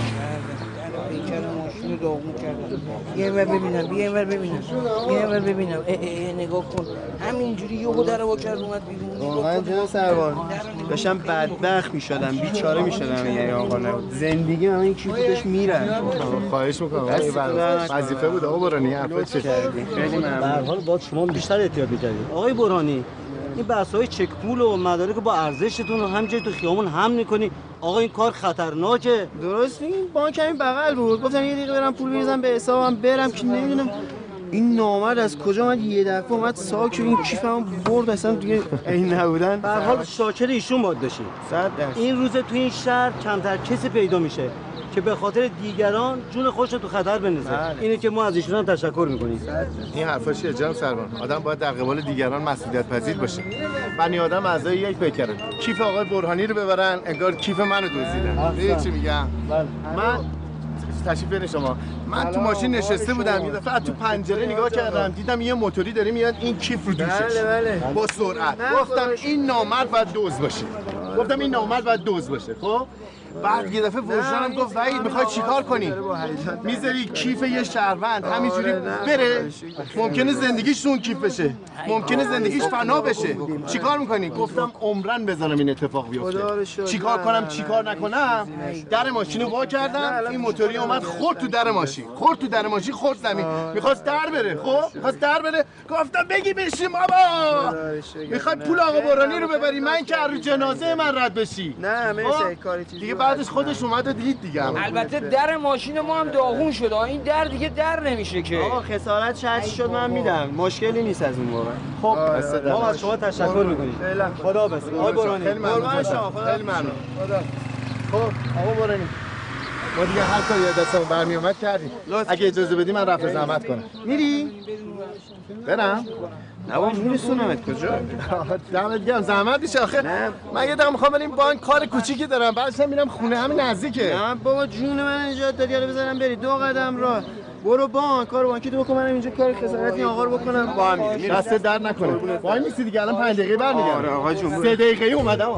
این کار ماشین داغون کردم. یه ور ببینم، بیا اینور ببینم. بیا اینور ببینم. اه اه نگاه کن. همینجوری یهو در وا کرد اومد بیرون. واقعا جناب سروان داشتم بدبخت می‌شدم، بیچاره می‌شدم یعنی آقا نه. زندگی من این کیفش میره. خواهش می‌کنم. وظیفه بود آقا برانی. حرفت چه کردی؟ خیلی ممنون. به هر حال باید شما بیشتر احتیاط می‌کردید. آقای برانی این بحث‌های چک پول و مدارک با ارزشتون رو همینجوری تو خیابون حمل می‌کنی. آقا این کار خطرناکه. درست میگین. بانک همین بغل بود. گفتم یه دقیقه برم پول بریزم به حسابم برم که نمیدونم این نامرد از کجا اومد یه دفعه اومد ساک و این کیفمو برد اصلا دیگه این نبودن. به هر حال شاکر ایشون باید باشید. صد درصد. این روز تو این شهر کمتر کسی پیدا میشه که به خاطر دیگران جون خودش رو تو خطر بندازه. اینه که ما از ایشون هم تشکر می‌کنیم. این حرفا چیه جناب سروان؟ آدم باید در قبال دیگران مسئولیت پذیر باشه. بنی آدم اعضای یک پیکرن. کیف آقای برهانی رو ببرن انگار کیف منو دزدیدن. می‌دونی چی میگم؟ من تشریف بیارین شما. من تو ماشین نشسته بودم یه دفعه تو پنجره نگاه کردم دیدم یه موتوری داره میاد این کیف رو دوشش. بله بله. با سرعت. گفتم این نامرد باید دزد باشه. گفتم این نامرد باید دزد باشه. خب بعد یه دفعه وجدانم گفت وحید میخوای چیکار کنی؟ میذاری کیف یه شهروند همینجوری بره؟ ممکنه زندگیش اون کیف بشه. ممکنه زندگیش فنا بشه. چیکار میکنی؟ گفتم عمرن بذارم این اتفاق بیفته. چیکار کنم چیکار نکنم؟ در ماشین رو وا کردم این موتوری اومد خورد تو در ماشین. خورد تو در ماشین خورد زمین. میخواست در بره. خب میخواست در بره. گفتم بگی بشیم بابا. میخواد پول آقا برانی رو ببری من که رو جنازه من رد بشی. نه مرسی کاری چیزی. بعدش خودش اومد و دید دیگه. البته در ماشین ما هم داغون شد. این در دیگه در نمیشه که. آقا خسارت شرط شد من میدم. مشکلی نیست از اون موقع. خب ما از شما تشکر می‌کنیم. خدا بس. آقای برانی. قربان شما. خیلی ممنون. خب آقا برانی. ما دیگه هر کاری از دستمون برمی اومد کردیم. اگه اجازه بدی من رفع زحمت کنم. میری؟ برم؟ نه بابا میرسونمت کجا؟ دمت گرم زحمت میشه آخه. من یه دقیقه میخوام بریم بانک کار کوچیکی دارم بعدش میرم خونه همین نزدیکه. نه بابا جون من نجات دادی حالا بزنم بری دو قدم راه. برو بانک کار بانکی تو بکن منم اینجا کار خسارتی آقا رو بکنم با هم میریم. دست در نکنه. وای میسی دیگه الان پنج دقیقه برمیگردم. آره آقا جون. سه دقیقه اومدم.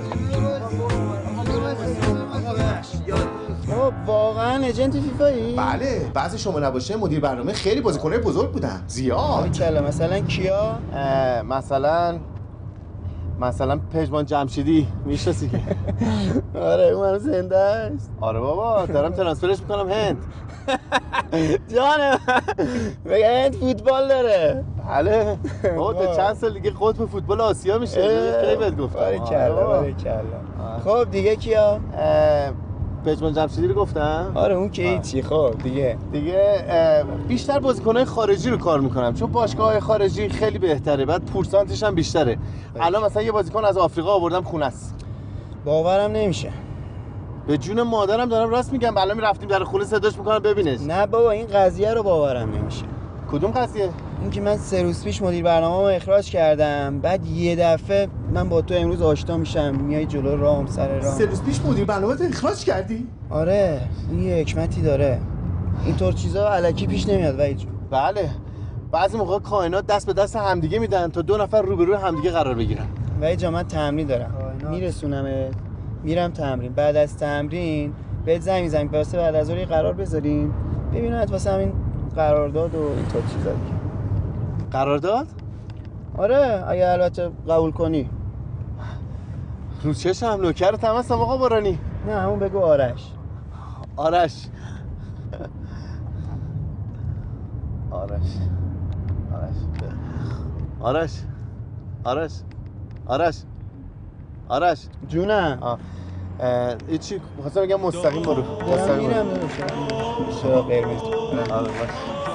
خب واقعا ایجنت فیفایی؟ بله بعضی شما نباشه مدیر برنامه خیلی بازیکنای بزرگ بودن زیاد. کلا مثلا کیا؟ مثلا مثلا پژمان جمشیدی میشناسی که آره اون زنده است. آره بابا دارم ترانسفرش میکنم هند. جانم میگه هند فوتبال داره. بله بابا تا چند سال دیگه قطب فوتبال آسیا میشه. کی بهت گفتم. باریکلا باریکلا. خب دیگه کیا؟ پژمان جمشیدی رو گفتم؟ آره اون که هیچی. خب دیگه دیگه بیشتر بازیکن‌های خارجی رو کار میکنم چون باشگاه‌های خارجی خیلی بهتره بعد پورسانتش هم بیشتره. الان مثلا یه بازیکن از آفریقا آوردم خونه است. باورم نمیشه. به جون مادرم دارم راست میگم. الان میرفتیم در خونه صداش میکنم ببینش. نه بابا این قضیه رو باورم نمیشه. کدوم قضیه؟ این که من سه روز پیش مدیر برنامه‌مو اخراج کردم بعد یه دفعه من با تو امروز آشنا میشم میای جلو راهم سر راه. سه روز پیش مدیر برنامه‌ت اخراج کردی؟ آره این یه حکمتی داره. اینطور چیزا الکی پیش نمیاد وحید جون. بله بعضی موقع کائنات دست به دست همدیگه میدن تا دو نفر روبروی همدیگه قرار بگیرن. وحید جان من تمرین دارم میرسونمت میرم تمرین. بعد از تمرین بهت زنگ میزنم واسه بعد از ظهر قرار بذاریم ببینم واسه همین قرارداد و اینطور چیزا دیگه. قرارداد؟ آره اگه البته قبول کنی. رو چشم نوکرتم هستم آقا برانی. نه همون بگو آرش. آرش آرش آرش آرش آرش آرش جونم. هیچی می‌خواستم بگم مستقیم برو دارم میرم چرا قرمز آره باش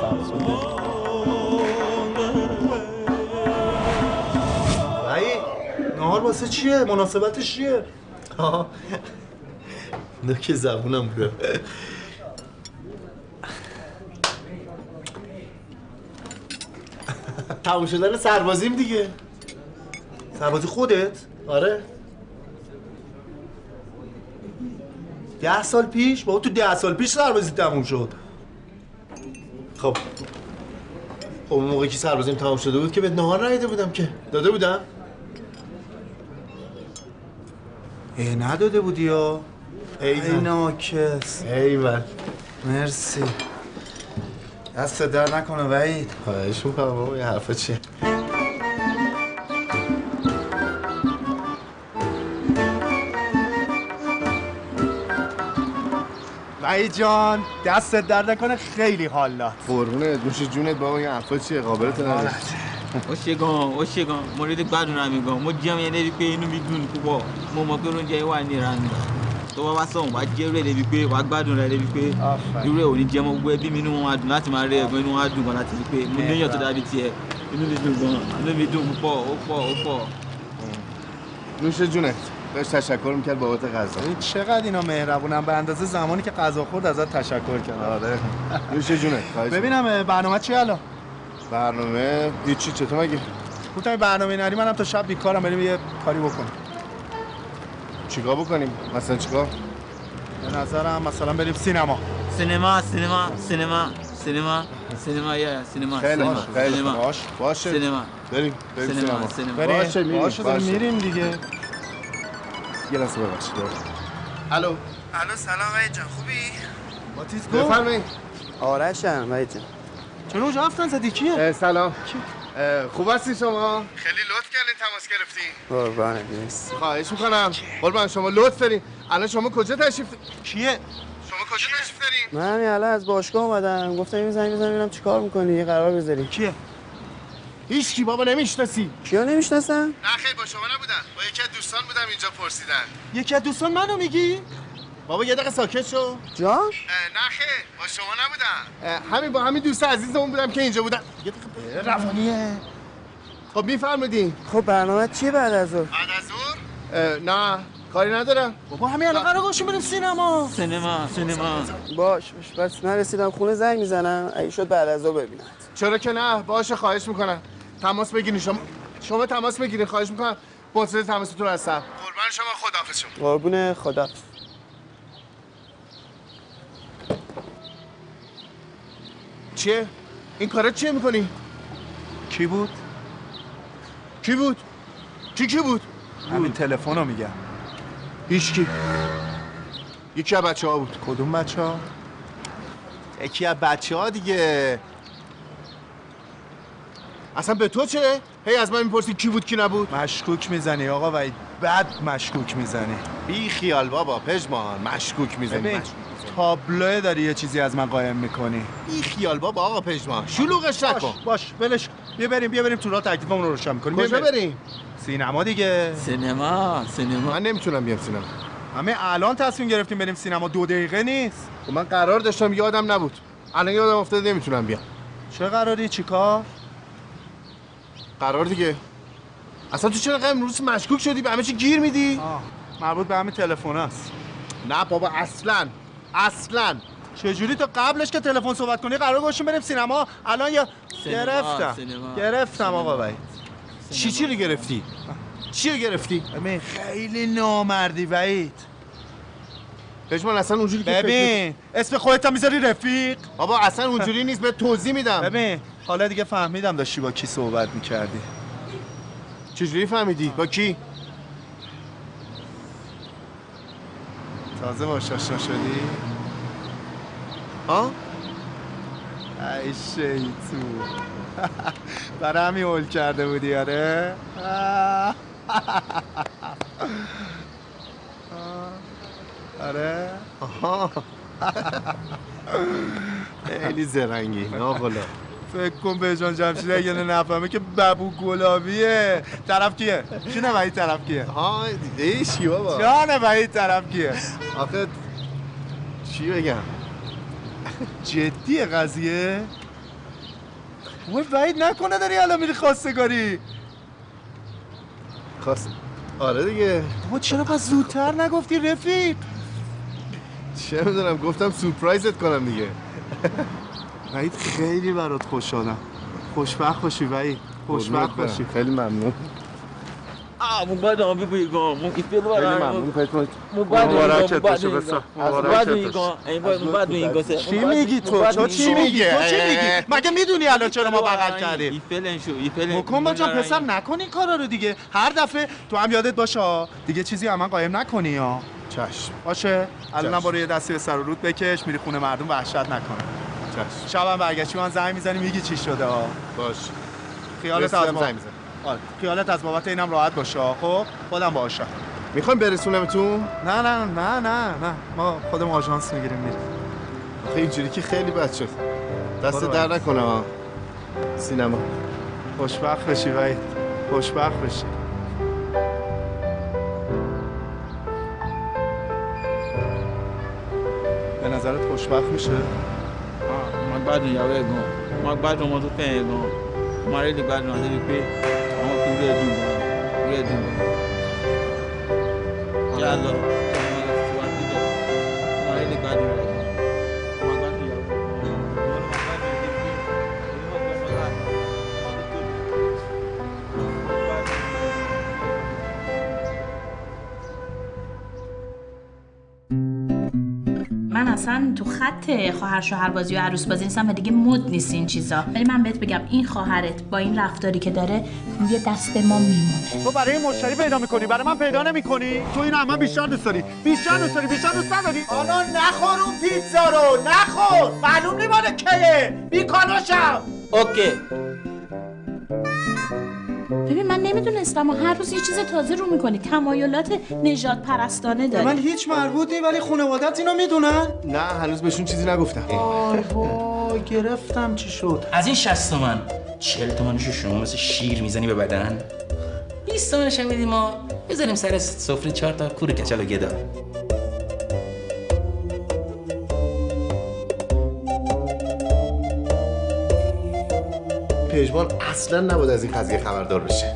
بایی نهار واسه چیه؟ مناسبتش چیه؟ آها نه که زبونم بره تموم شدن سربازیم دیگه. سربازی خودت؟ آره ده سال پیش؟ بابا تو ده سال پیش سربازی تموم شد. خب خب اون موقعی که سربازیم تموم شده بود که به نهار ندیده بودم که داده بودم؟ ای نداده بودی یا؟ ای ناکس ایول مرسی دست در نکنه وحید. خواهش میکنم بابا یه حرفا چیه؟ وحید جان دستت درد نکنه خیلی حال داد. قربونت نوش جونت بابا این حرفا چیه قابلت نداشت. اوشگان اوشگان مورد بدون میگم ما جمع نری که اینو میدون کو ما ما کرون جای وانی رنگ تو بابا سوم بعد جوره دی که بعد بدون ری دی که جوره اونی جمع بو بی مینو ما نات ماره اینو ها دو نات دی که من نیا تو دابیتیه اینو میدون اینو میدون کو اوپا اوپا نوش جونت. داشت تشکر میکرد بابت غذا. چقدر اینا مهربونن به اندازه زمانی که غذا خورد ازت تشکر کرد. آره نوش جونت. ببینم برنامه چی الان؟ برنامه هیچی. چطور مگه؟ گفتم برنامه نری منم تا شب بیکارم بریم یه کاری بکنیم. چیکار بکنیم؟ مثلا چیکار؟ به نظرم مثلا بریم سینما. سینما سینما سینما سینما سینما یا سینما خیلی خیلی باش باشه سینما بریم بریم سینما سینما باشه میریم باشه میریم دیگه. یه لحظه ببخشید. الو الو سلام وحید جان خوبی؟ ماتیس گفت بفرمایید. آرشم وحید جان. چرا اونجا هفتن زدی کیه؟ سلام خوب هستی شما؟ خیلی لطف کردین تماس گرفتین. قربانت مرسی. خواهش میکنم. قربان شما لطف دارین. الان شما کجا تشریف کیه؟ شما کجا تشریف دارین؟ من همین الان از باشگاه اومدم گفتم این زنگ بزنم ببینم چیکار می‌کنی یه قرار بذاری. کیه؟ هیچ کی بابا نمیشناسی. کیو نمیشناسم؟ نه خیر با شما نبودن. با یکی از دوستان بودم اینجا پرسیدن. یکی از دوستان منو میگی؟ بابا یه دقیقه ساکت شو. جان؟ نه خیر با شما نبودن. همین با همین دوست عزیزمون بودم که اینجا بودن. یه دقیقه روانیه. خب میفرمودین. خب برنامه چیه بعد از ظهر؟ بعد از ظهر؟ نه کاری ندارم. بابا همین الان قرار گوشیم بریم سینما. سینما سینما باش باش بس نرسیدم خونه زنگ میزنم اگه شد بعد از ظهر ببینم. چرا که نه باشه خواهش میکنم. تماس بگیرین شما شما تماس بگیرین خواهش میکنم. منتظر تماستون هستم. قربان شما خداحافظ شما. قربون خدا. چیه؟ این کارا چیه میکنی؟ کی بود؟ کی بود؟ کی کی بود؟ همین تلفنو میگم. هیچ کی. یکی از بچه‌ها بود. کدوم بچه‌ها؟ یکی از بچه‌ها دیگه. اصلا به تو چه؟ هی از من میپرسی کی بود کی نبود؟ مشکوک میزنی آقا وحید. بد مشکوک میزنی. بی خیال بابا پژمان مشکوک میزنی. تابلوه داری یه چیزی از من قایم میکنی. بی خیال بابا آقا پژمان شلوغش نکن. باش باش ولش. بیا بریم بیا بریم تو راه تکلیفمون رو روشن می‌کنیم. کجا بریم؟ سینما دیگه. سینما سینما من نمیتونم بیام سینما. همه الان تصمیم گرفتیم بریم سینما دو دقیقه نیست. من قرار داشتم یادم نبود. الان یادم افتاد نمیتونم بیام. چه قراری چیکار؟ قرار دیگه. اصلا تو چرا امروز مشکوک شدی به همه چی گیر میدی؟ آه. مربوط به همین تلفن است. نه بابا اصلا اصلا چجوری تو قبلش که تلفن صحبت کنی قرار گوشیم بریم سینما الان یا گرفتم سینما. گرفتم آقا وحید. چی چی رو گرفتی؟ چی رو گرفتی؟ ببین خیلی نامردی وحید. پژمان اصلا اونجوری که ببین اسم خودت هم میذاری رفیق. بابا اصلا اونجوری نیست به توضیح میدم. ببین حالا دیگه فهمیدم داشتی با کی صحبت میکردی. چجوری فهمیدی؟ با کی؟ تازه باش آشنا شدی؟ ها؟ ای شیطون. برای همین هول کرده بودی آره؟ آره؟ خیلی زرنگی نه والا. فکر کن به جان جمشید اگه نفهمه که ببو گلابیه. طرف کیه؟ کی وحید طرف کیه؟ ها ایشی بابا جان وحید طرف کیه؟ آخه چی بگم؟ جدیه قضیه؟ وای وحید نکنه داری الان میری خواستگاری؟ خواست آره دیگه. ما چرا پس زودتر نگفتی رفیق؟ چه میدونم گفتم سورپرایزت کنم دیگه. وحید خیلی برات خوشحالم. خوشبخت باشی وحید. خوشبخت باشی. خیلی ممنون. آه مبادر بگو ممکن خیلی ممنون پتروس. مبادر باشه بسا. مبادر چی میگی تو؟ تو چی میگی؟ تو چی میگی؟ مگه میدونی الان چرا ما بغل کردیم؟ ایفلن شو ایفلن. حکم جان پسر نکن این کارا رو دیگه. هر دفعه تو هم یادت باشه دیگه چیزی هم من قایم نکنی ها. چشم. باشه. الانم برو یه دستی به سر و رود بکش میری خونه مردم وحشت نکنه. چشم. شبم برگشتی من زنگ میزنی میگی چی شده ها. باش. خیالت از ما آره خیالت از بابت اینم راحت باشه. خب خودم باشم. میخوایم برسونمتون؟ نه نه نه نه نه ما خودم آژانس میگیریم میریم. آخه اینجوری که خیلی بد شد. دست در نکنه ها. سینما. خوشبخت بشی وحید. خوشبخت بشی. به نظرت خوشبخت میشه؟ آه من بعد یا بگم. من بعد رو تو پیگم. ماری دیگه بعد نادری پی. اما تو ریدون. ریدون. جالب. ماری دیگه بعد رو. من اصلا تو خط خواهر شوهر بازی و عروس بازی نیستم و دیگه مد نیست این چیزا. ولی من بهت بگم این خواهرت با این رفتاری که داره روی دست ما میمونه. تو برای مشتری پیدا میکنی برای من پیدا نمیکنی؟ تو این هم من بیشتر دوست داری بیشتر دوست داری بیشتر دوست نداری؟ حالا نخور اون پیتزا رو نخور معلوم نی مال کیه بیکانوشم. اوکی. ببین من نمیدونستم و هر روز یه چیز تازه رو میکنی. تمایلات نژاد پرستانه داری. من هیچ مربوطی ولی خانواده‌ت اینو میدونن؟ نه هنوز بهشون چیزی نگفتم. وای وای گرفتم چی شد؟ از این شصت تومن چهل تومنشو شما مثل شیر میزنی به بدن. بیست تومنش هم میدیم ما بذاریم سر سفره چهار تا کور کچل و گدا. پژمان اصلا نباید از این قضیه خبردار بشه.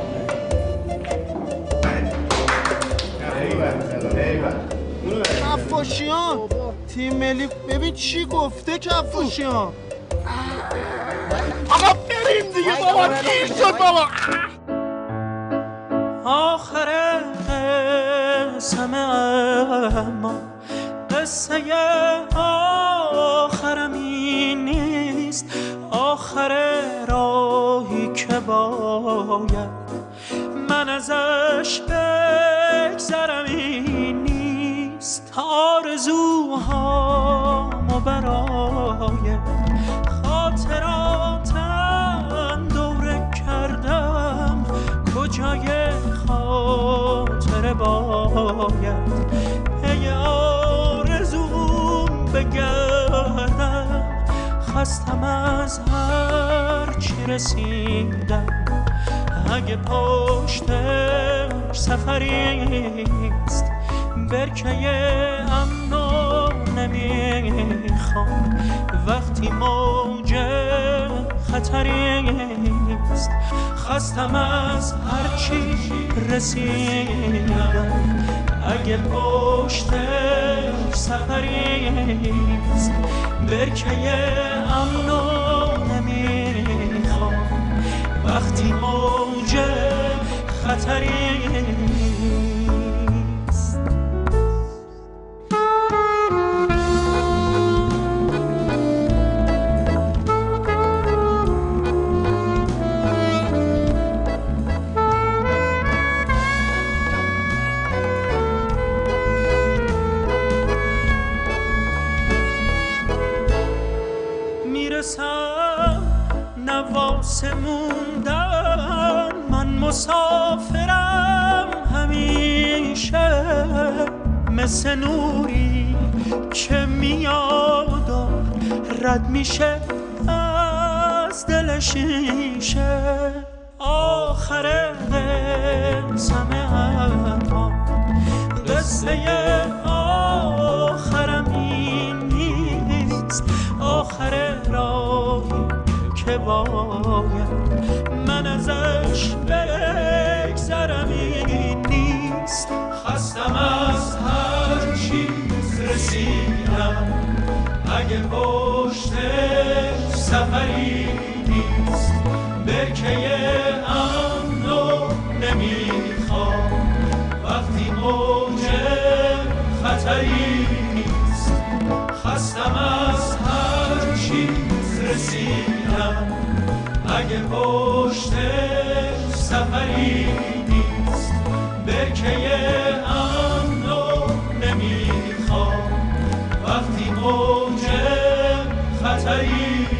کفاشیان تیم ملی ببین چی گفته کفاشیان. آقا بریم دیگه بابا گیر شد بابا. آخر قسم اما قصه آخرم این نیست. آخر راهی که باید من ازش بگذرم این نیست. آرزوهامو برای خاطراتم دوره کردم. کجای خاطره باید پی آرزوم بگردم. خستم از هر چی رسیدم. اگه پشتش سفریست برکه امنو نمیخوام. وقتی موج خطریست خستم از هر چی رسیدم. اگه پشتش سفریست برکه امنو نمیخوام. وقتی موج خطریست. نواسه موندن من مسافرم همیشه. مثل نوری که میاد و رد میشه از از دل شیشه آخر قسمه اما قصه آخرم این نیست، آخر راهی که باید من ازش بگذرم این نیست. خستم از هر چیز رسیدم اگه پشتش سفری نیست، برکه امنو نمیخوام وقتی موج خطری نیست. خستم از هر چیز رسیدم اگه پشتش سفری نیست، برکه امنو نمیخوام وقتی موج خطری